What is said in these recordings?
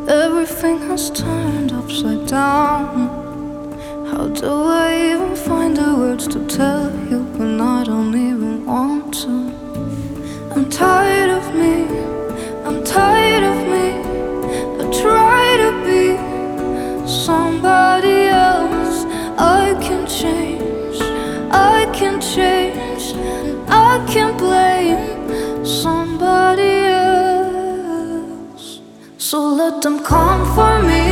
Everything has turned upside down. How do I even find the words to tell you when I don't even want to? I'm tired of me, I'm tired of me. I try to be somebody else. I can change, I can change, and I can blame somebody else. So let them come for me,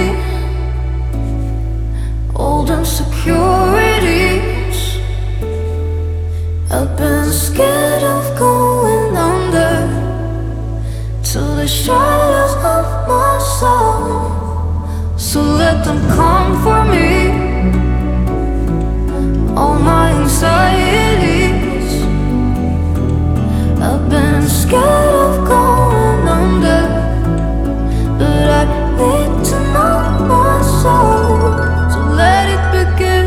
old insecurities. I've been scared of going under to the shadows of my soul. So let them come for me, all my anxieties. I've been scared of going under, but I need to know my soul. So let it begin.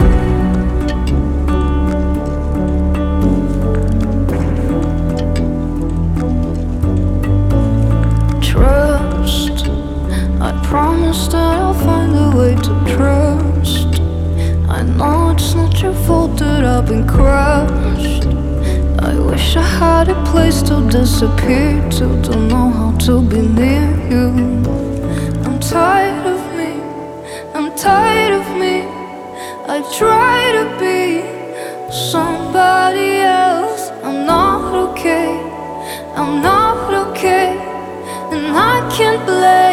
Trust, I promise that I'll find a way to trust. I know it's not your fault that I've been crushed. I wish I had a place to disappear to. Don't know how to be near you. I'm tired of me, I'm tired of me. I try to be somebody else. I'm not okay, I'm not okay, and I can't blame